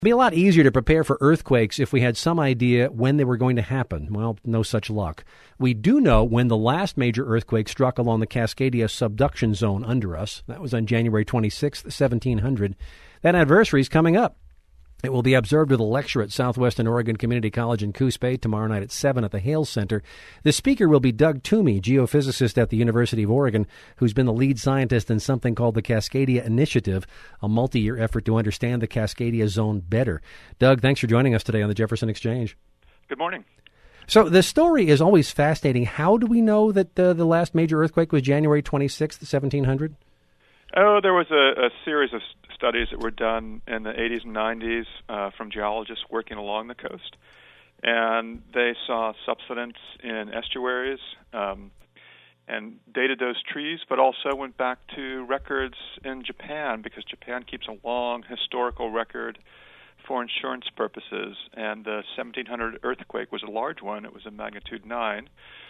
It'd be a lot easier to prepare for earthquakes if we had some idea when they were going to happen. Well, no such luck. We do know when the last major earthquake struck along the Cascadia subduction zone under us. That was on January 26th, 1700. That anniversary is coming up. It will be observed with a lecture at Southwestern Oregon Community College in Coos Bay tomorrow night at 7 at the Hales Center. The speaker will be Doug Toomey, geophysicist at the University of Oregon, who's been the lead scientist in something called the Cascadia Initiative, a multi-year effort to understand the Cascadia zone better. Doug, thanks for joining us today on the Jefferson Exchange. Good morning. So the story is always fascinating. How do we know that the last major earthquake was January 26th, 1700? Oh, there was a series of studies that were done in the 80s and 90s from geologists working along the coast. And they saw subsidence in estuaries and dated those trees, but also went back to records in Japan because Japan keeps a long historical record for insurance purposes. And the 1700 earthquake was a large one. It was a magnitude 9.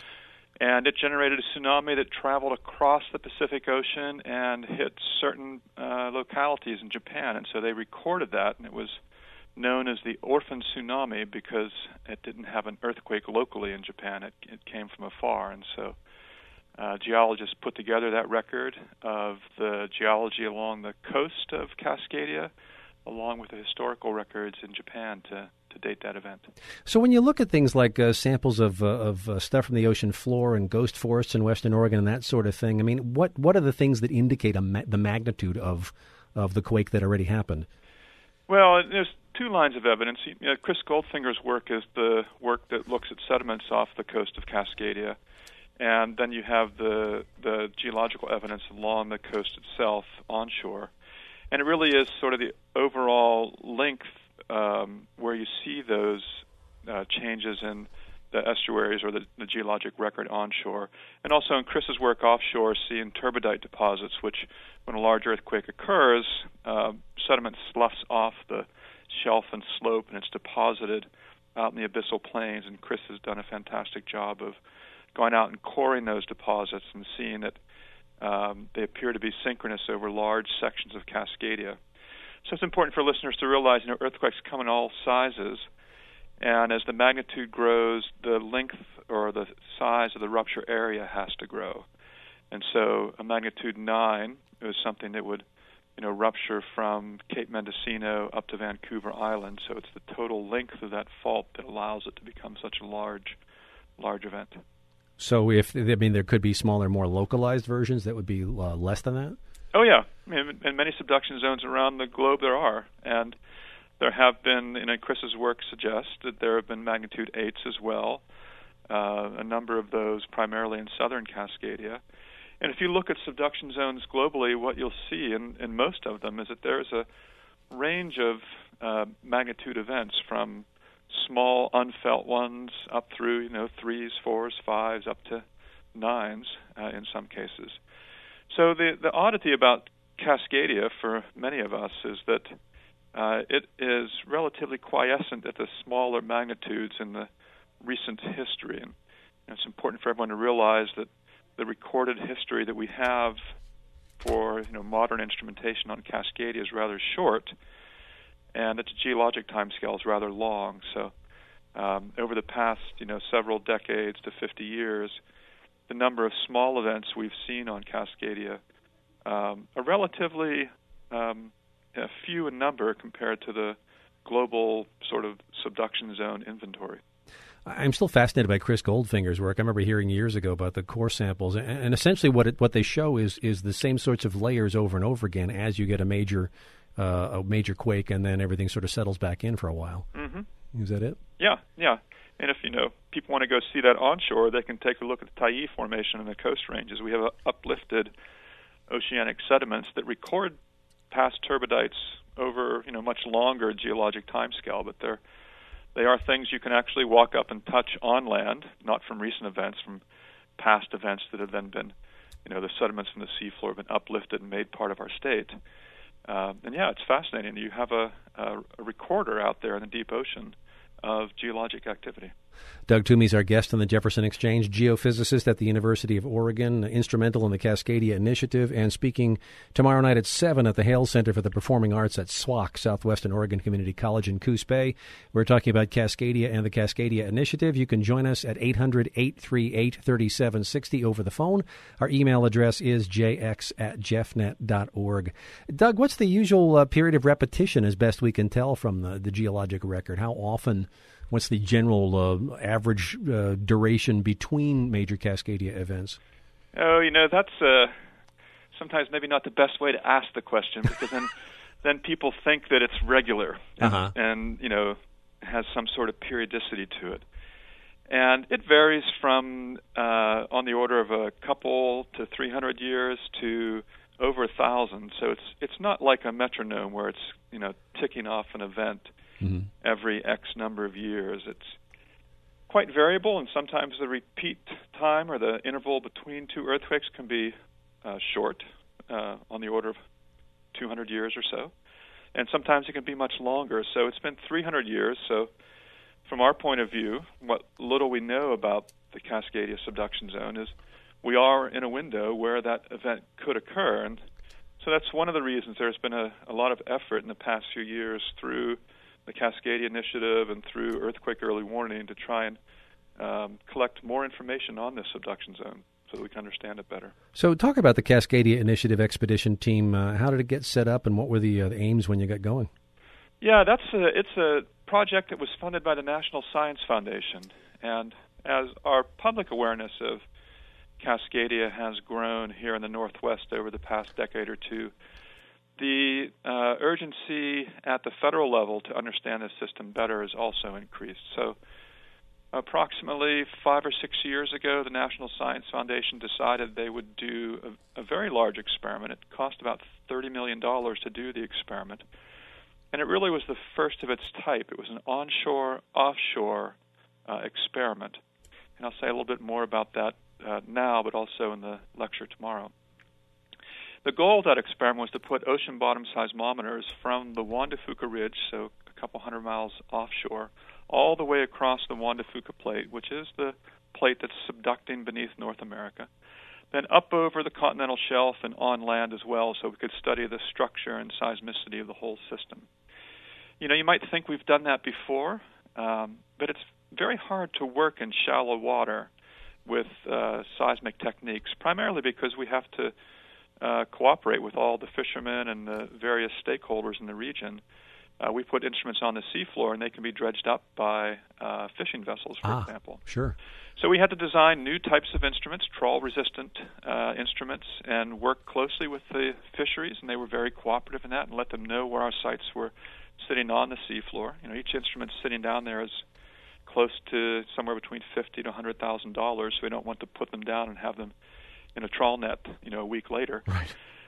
And it generated a tsunami that traveled across the Pacific Ocean and hit certain localities in Japan. And so they recorded that, and it was known as the orphan tsunami because it didn't have an earthquake locally in Japan. It came from afar. And so geologists put together that record of the geology along the coast of Cascadia, along with the historical records in Japan to date that event. So when you look at things like samples of stuff from the ocean floor and ghost forests in western Oregon and that sort of thing, I mean, what are the things that indicate the magnitude of the quake that already happened? Well, there's two lines of evidence. Chris Goldfinger's work is the work that looks at sediments off the coast of Cascadia, and then you have the geological evidence along the coast itself onshore. And it really is sort of the overall length where you see those changes in the estuaries or the geologic record onshore. And also in Chris's work offshore, seeing turbidite deposits, which when a large earthquake occurs, sediment sloughs off the shelf and slope, and it's deposited out in the abyssal plains. And Chris has done a fantastic job of going out and coring those deposits and seeing that they appear to be synchronous over large sections of Cascadia. So it's important for listeners to realize, earthquakes come in all sizes, and as the magnitude grows, the length or the size of the rupture area has to grow. And so a magnitude 9 is something that would, rupture from Cape Mendocino up to Vancouver Island. So it's the total length of that fault that allows it to become such a large event. So there could be smaller, more localized versions that would be less than that? Oh, yeah. In many subduction zones around the globe there are. And there have been, Chris's work suggests that there have been magnitude 8s as well, a number of those primarily in southern Cascadia. And if you look at subduction zones globally, what you'll see in most of them is that there's a range of magnitude events from small unfelt ones up through 3s, 4s, 5s, up to 9s in some cases. So the oddity about Cascadia for many of us is that it is relatively quiescent at the smaller magnitudes in the recent history. And it's important for everyone to realize that the recorded history that we have for modern instrumentation on Cascadia is rather short, and its geologic timescale is rather long. So over the past several decades to 50 years, the number of small events we've seen on Cascadia are relatively few in number compared to the global sort of subduction zone inventory. I'm still fascinated by Chris Goldfinger's work. I remember hearing years ago about the core samples, and essentially what they show is the same sorts of layers over and over again as you get a major quake, and then everything sort of settles back in for a while. Mm-hmm. Is that it? Yeah. And if people want to go see that onshore, they can take a look at the Tyee Formation in the Coast Ranges. We have uplifted oceanic sediments that record past turbidites over much longer geologic timescale, but they are things you can actually walk up and touch on land, not from recent events, from past events that have then been, the sediments from the seafloor have been uplifted and made part of our state. And yeah, it's fascinating. You have a recorder out there in the deep ocean of geologic activity. Doug Toomey's our guest on the Jefferson Exchange, geophysicist at the University of Oregon, instrumental in the Cascadia Initiative, and speaking tomorrow night at 7 at the Hale Center for the Performing Arts at SWAC, Southwestern Oregon Community College in Coos Bay. We're talking about Cascadia and the Cascadia Initiative. You can join us at 800-838-3760 over the phone. Our email address is jx@jeffnet.org. Doug, what's the usual period of repetition as best we can tell from the geologic record? How often? What's the general average duration between major Cascadia events? Oh, that's sometimes maybe not the best way to ask the question, because then people think that it's regular and has some sort of periodicity to it. And it varies from on the order of a couple to 300 years to over 1,000. So it's not like a metronome where it's ticking off an event every X number of years. It's quite variable, and sometimes the repeat time or the interval between two earthquakes can be short, on the order of 200 years or so, and sometimes it can be much longer. So it's been 300 years. So from our point of view, what little we know about the Cascadia subduction zone is we are in a window where that event could occur. And so that's one of the reasons there's been a lot of effort in the past few years through the Cascadia Initiative and through Earthquake Early Warning to try and collect more information on this subduction zone so that we can understand it better. So talk about the Cascadia Initiative expedition team. How did it get set up, and what were the aims when you got going? Yeah, it's a project that was funded by the National Science Foundation. And as our public awareness of Cascadia has grown here in the Northwest over the past decade or two, the urgency at the federal level to understand the system better has also increased. So approximately 5 or 6 years ago, the National Science Foundation decided they would do a very large experiment. It cost about $30 million to do the experiment. And it really was the first of its type. It was an onshore-offshore experiment. And I'll say a little bit more about that now, but also in the lecture tomorrow. The goal of that experiment was to put ocean bottom seismometers from the Juan de Fuca Ridge, so a couple hundred miles offshore, all the way across the Juan de Fuca Plate, which is the plate that's subducting beneath North America, then up over the continental shelf and on land as well, so we could study the structure and seismicity of the whole system. You might think we've done that before, but it's very hard to work in shallow water with seismic techniques, primarily because we have to cooperate with all the fishermen and the various stakeholders in the region. We put instruments on the seafloor, and they can be dredged up by fishing vessels, for example. Sure. So we had to design new types of instruments, trawl-resistant instruments, and work closely with the fisheries, and they were very cooperative in that, and let them know where our sites were sitting on the seafloor. Each instrument sitting down there is close to somewhere between $50,000 to $100,000, so we don't want to put them down and have them in a trawl net, a week later. Right.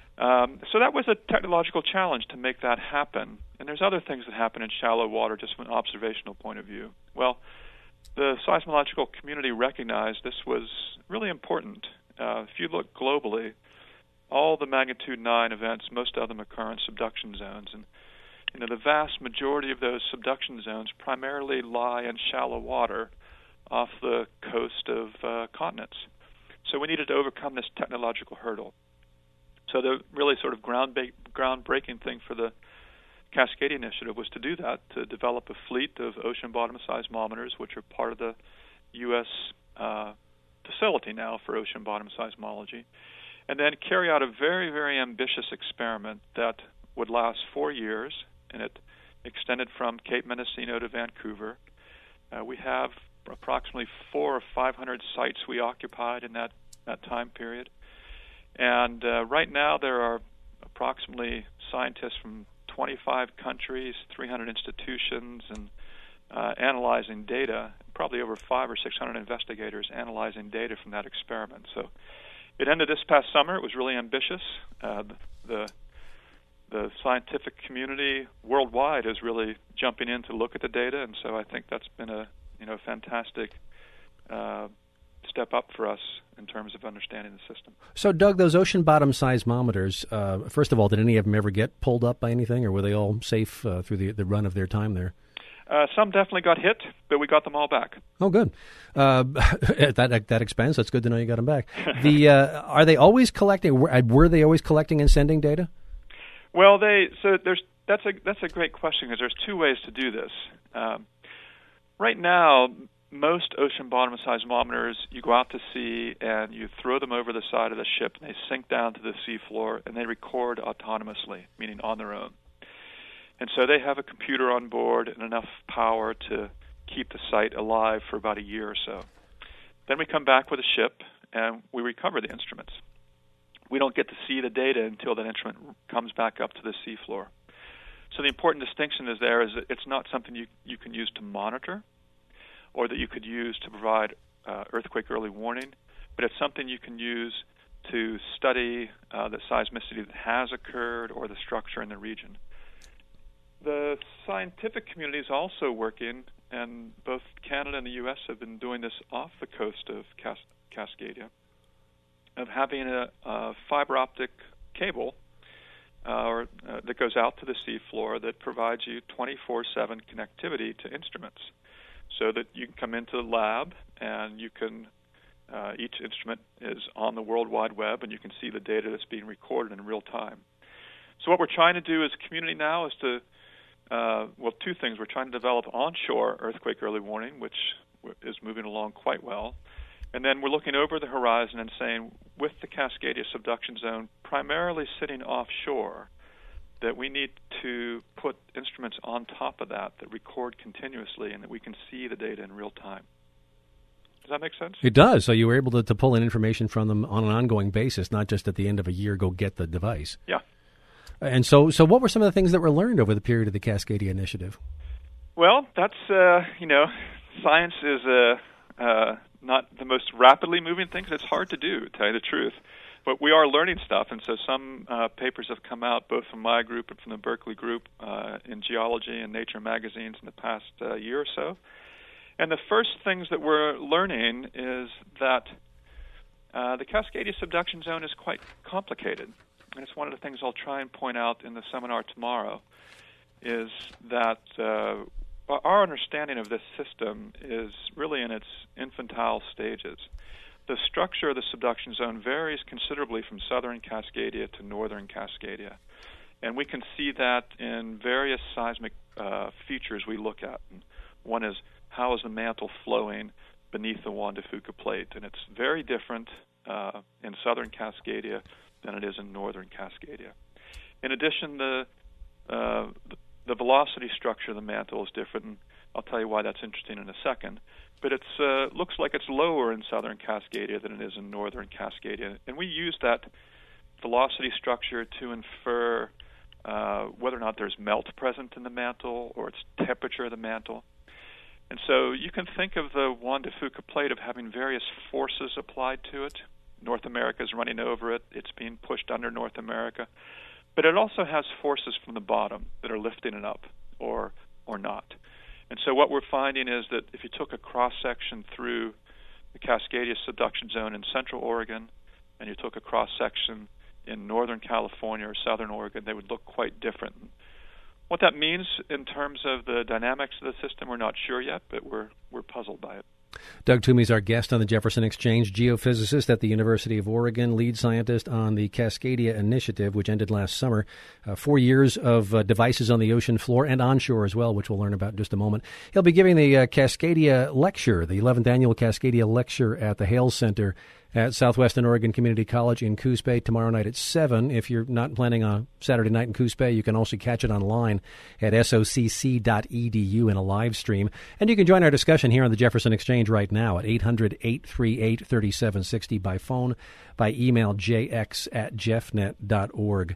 So that was a technological challenge to make that happen. And there's other things that happen in shallow water just from an observational point of view. Well, the seismological community recognized this was really important. If you look globally, all the magnitude 9 events, most of them occur in subduction zones. And the vast majority of those subduction zones primarily lie in shallow water off the coast of continents. So we needed to overcome this technological hurdle. So the really sort of groundbreaking thing for the Cascadia Initiative was to do that, to develop a fleet of ocean bottom seismometers, which are part of the U.S. Facility now for ocean bottom seismology, and then carry out a very, very ambitious experiment that would last 4 years, and it extended from Cape Mendocino to Vancouver. We have approximately 400 or 500 sites we occupied in that time period. And right now there are approximately scientists from 25 countries, 300 institutions, and analyzing data, probably over 500 or 600 investigators analyzing data from that experiment. So it ended this past summer. It was really ambitious. The scientific community worldwide is really jumping in to look at the data, and so I think that's been a fantastic step up for us in terms of understanding the system. So, Doug, those ocean bottom seismometers, first of all, did any of them ever get pulled up by anything, or were they all safe through the run of their time there? Some definitely got hit, but we got them all back. Oh, good. At that expense, that's good to know you got them back. Are they always collecting? Were they always collecting and sending data? Well, that's a great question because there's two ways to do this. Right now, most ocean bottom seismometers, you go out to sea and you throw them over the side of the ship, and they sink down to the seafloor, and they record autonomously, meaning on their own. And so they have a computer on board and enough power to keep the site alive for about a year or so. Then we come back with a ship, and we recover the instruments. We don't get to see the data until that instrument comes back up to the seafloor. So the important distinction is that it's not something you can use to monitor or that you could use to provide earthquake early warning, but it's something you can use to study the seismicity that has occurred or the structure in the region. The scientific community is also working, and both Canada and the U.S. have been doing this off the coast of Cascadia, of having a fiber optic cable that goes out to the seafloor that provides you 24/7 connectivity to instruments, so that you can come into the lab and you can each instrument is on the World Wide Web and you can see the data that's being recorded in real time. So what we're trying to do as a community now is to two things. We're trying to develop onshore earthquake early warning, which is moving along quite well. And then we're looking over the horizon and saying, with the Cascadia subduction zone primarily sitting offshore, that we need to put instruments on top of that record continuously and that we can see the data in real time. Does that make sense? It does. So you were able to pull in information from them on an ongoing basis, not just at the end of a year go get the device. Yeah. And so what were some of the things that were learned over the period of the Cascadia Initiative? Well, that's, science is not the most rapidly moving thing. It's hard to do, to tell you the truth. But we are learning stuff, and so some papers have come out, both from my group and from the Berkeley group, in Geology and Nature magazines in the past year or so. And the first things that we're learning is that the Cascadia subduction zone is quite complicated. And it's one of the things I'll try and point out in the seminar tomorrow, is that our understanding of this system is really in its infantile stages. The structure of the subduction zone varies considerably from southern Cascadia to northern Cascadia. And we can see that in various seismic features we look at. And one is, how is the mantle flowing beneath the Juan de Fuca plate? And it's very different in southern Cascadia than it is in northern Cascadia. In addition, the velocity structure of the mantle is different, and I'll tell you why that's interesting in a second. But it looks like it's lower in southern Cascadia than it is in northern Cascadia. And we use that velocity structure to infer whether or not there's melt present in the mantle or its temperature of the mantle. And so you can think of the Juan de Fuca plate of having various forces applied to it. North America is running over it. It's being pushed under North America. But it also has forces from the bottom that are lifting it up or not. And so what we're finding is that if you took a cross-section through the Cascadia subduction zone in central Oregon and you took a cross-section in northern California or southern Oregon, they would look quite different. What that means in terms of the dynamics of the system, we're not sure yet, but we're puzzled by it. Doug Toomey is our guest on the Jefferson Exchange, geophysicist at the University of Oregon, lead scientist on the Cascadia Initiative, which ended last summer. 4 years of devices on the ocean floor and onshore as well, which we'll learn about in just a moment. He'll be giving the Cascadia Lecture, the 11th annual Cascadia Lecture at the Hales Center at Southwestern Oregon Community College in Coos Bay tomorrow night at 7. If you're not planning on Saturday night in Coos Bay, you can also catch it online at socc.edu in a live stream. And you can join our discussion here on the Jefferson Exchange right now at 800-838-3760 by phone, by email, jx@jeffnet.org.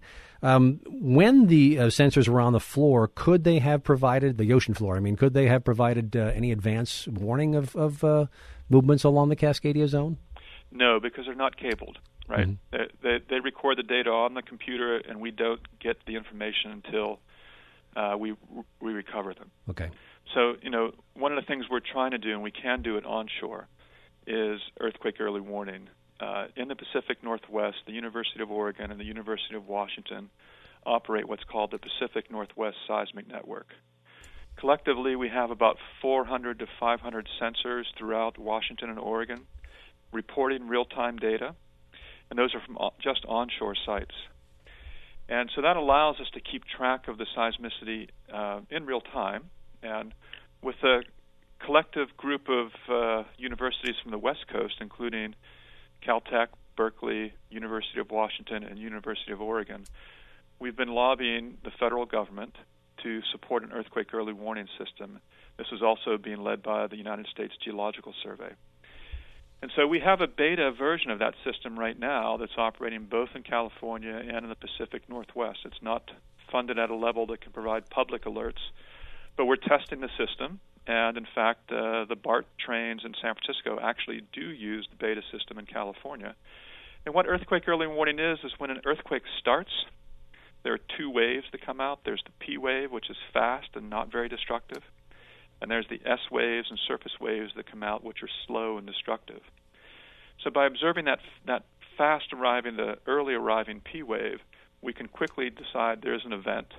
When the sensors were on the floor, could they have provided, the ocean floor, could they have provided any advance warning of movements along the Cascadia zone? No, because they're not cabled, right? Mm-hmm. They record the data on the computer, and we don't get the information until we recover them. Okay. So, one of the things we're trying to do, and we can do it onshore, is earthquake early warning. In the Pacific Northwest, the University of Oregon and the University of Washington operate what's called the Pacific Northwest Seismic Network. Collectively, we have about 400 to 500 sensors throughout Washington and Oregon reporting real-time data, and those are from just onshore sites. And so that allows us to keep track of the seismicity in real time. And with a collective group of universities from the West Coast, including Caltech, Berkeley, University of Washington, and University of Oregon, we've been lobbying the federal government to support an earthquake early warning system. This is also being led by the United States Geological Survey. And so we have a beta version of that system right now that's operating both in California and in the Pacific Northwest. It's not funded at a level that can provide public alerts, but we're testing the system. And in fact, the BART trains in San Francisco actually do use the beta system in California. And what earthquake early warning is when an earthquake starts, there are two waves that come out. There's the P wave, which is fast and not very destructive. And there's the S waves and surface waves that come out, which are slow and destructive. So by observing that fast arriving, the early arriving P wave, we can quickly decide there's an event.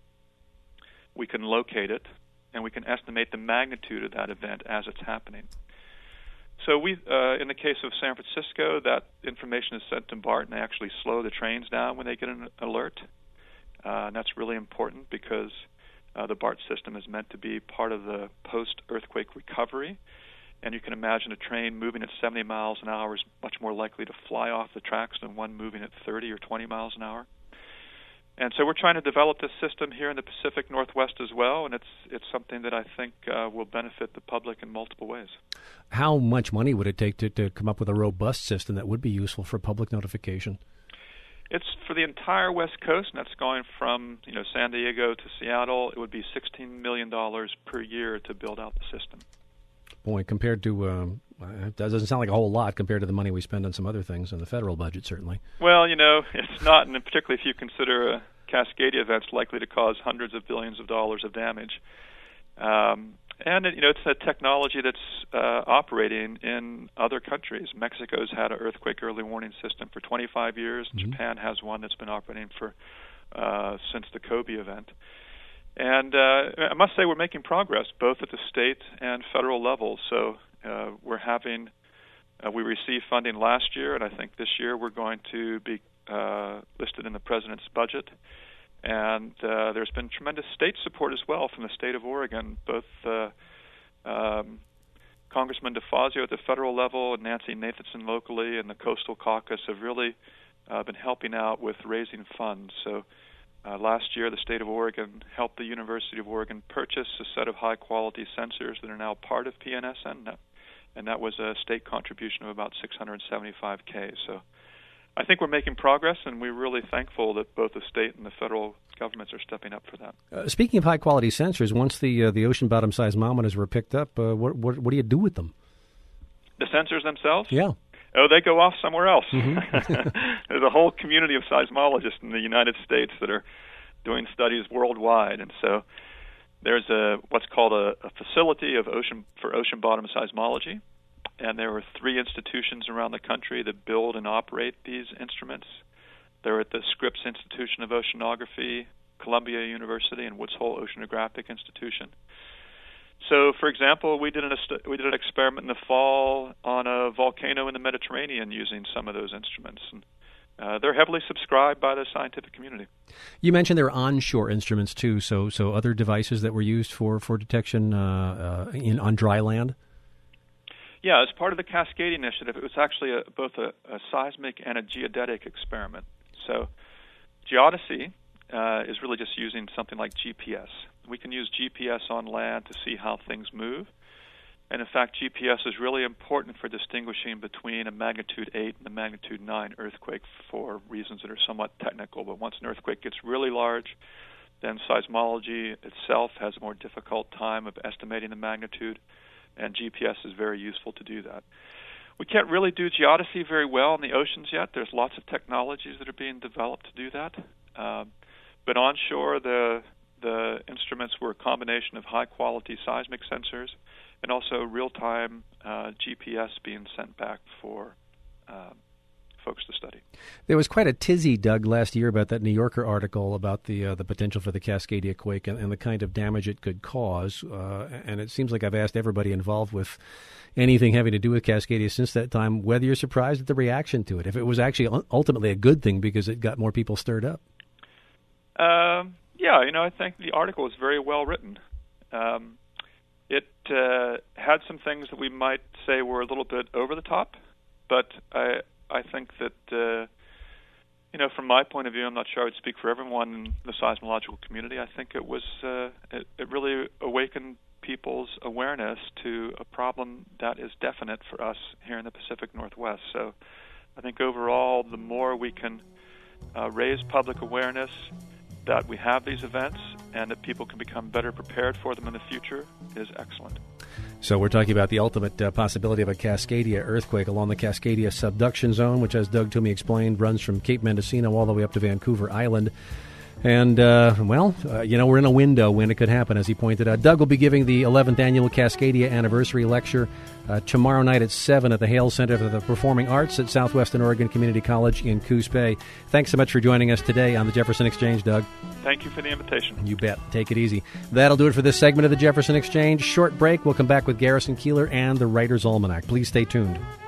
We can locate it, and we can estimate the magnitude of that event as it's happening. So we, in the case of San Francisco, that information is sent to BART, and they actually slow the trains down when they get an alert. And that's really important because the BART system is meant to be part of the post-earthquake recovery. And you can imagine a train moving at 70 miles an hour is much more likely to fly off the tracks than one moving at 30 or 20 miles an hour. And so we're trying to develop this system here in the Pacific Northwest as well, and it's something that I think will benefit the public in multiple ways. How much money would it take to come up with a robust system that would be useful for public notification? It's for the entire West Coast, and that's going from San Diego to Seattle. It would be $16 million per year to build out the system. Boy, compared to that doesn't sound like a whole lot compared to the money we spend on some other things in the federal budget, certainly. Well, it's not, and particularly if you consider a Cascadia event's likely to cause hundreds of billions of dollars of damage. And it's a technology that's operating in other countries. Mexico's had an earthquake early warning system for 25 years. Mm-hmm. Japan has one that's been operating for since the Kobe event. And I must say we're making progress both at the state and federal level. So we received funding last year, and I think this year we're going to be listed in the president's budget. And there's been tremendous state support as well from the state of Oregon. Both Congressman DeFazio at the federal level and Nancy Nathanson locally and the Coastal Caucus have really been helping out with raising funds. So last year, the state of Oregon helped the University of Oregon purchase a set of high-quality sensors that are now part of PNSN, and that was a state contribution of about $675K. So I think we're making progress, and we're really thankful that both the state and the federal governments are stepping up for that. Speaking of high-quality sensors, once the ocean bottom seismometers were picked up, what do you do with them? The sensors themselves? Yeah. Oh, they go off somewhere else. Mm-hmm. There's a whole community of seismologists in the United States that are doing studies worldwide, and so there's what's called a facility for ocean bottom seismology, and there are 3 institutions around the country that build and operate these instruments. They're at the Scripps Institution of Oceanography, Columbia University, and Woods Hole Oceanographic Institution. So, for example, we did an experiment in the fall on a volcano in the Mediterranean using some of those instruments. And they're heavily subscribed by the scientific community. You mentioned there are onshore instruments, too, so other devices that were used for detection on dry land? Yeah, as part of the Cascadia Initiative, it was actually both a seismic and a geodetic experiment. So geodesy is really just using something like GPS. We can use GPS on land to see how things move. And in fact, GPS is really important for distinguishing between a magnitude 8 and a magnitude 9 earthquake for reasons that are somewhat technical. But once an earthquake gets really large, then seismology itself has a more difficult time of estimating the magnitude, and GPS is very useful to do that. We can't really do geodesy very well in the oceans yet. There's lots of technologies that are being developed to do that. But onshore, the instruments were a combination of high-quality seismic sensors and also real-time GPS being sent back for folks to study. There was quite a tizzy, Doug, last year about that New Yorker article about the potential for the Cascadia quake and the kind of damage it could cause. And it seems like I've asked everybody involved with anything having to do with Cascadia since that time whether you're surprised at the reaction to it, if it was actually ultimately a good thing because it got more people stirred up. Yeah, I think the article is very well written. It had some things that we might say were a little bit over the top, but I think that, from my point of view, I'm not sure I would speak for everyone in the seismological community. I think it was it really awakened people's awareness to a problem that is definite for us here in the Pacific Northwest. So I think overall, the more we can raise public awareness that we have these events and that people can become better prepared for them in the future is excellent. So we're talking about the ultimate possibility of a Cascadia earthquake along the Cascadia subduction zone, which, as Doug Toomey explained, runs from Cape Mendocino all the way up to Vancouver Island. And, we're in a window when it could happen, as he pointed out. Doug will be giving the 11th Annual Cascadia Anniversary Lecture tomorrow night at 7 at the Hale Center for the Performing Arts at Southwestern Oregon Community College in Coos Bay. Thanks so much for joining us today on the Jefferson Exchange, Doug. Thank you for the invitation. You bet. Take it easy. That'll do it for this segment of the Jefferson Exchange. Short break. We'll come back with Garrison Keillor and the Writer's Almanac. Please stay tuned.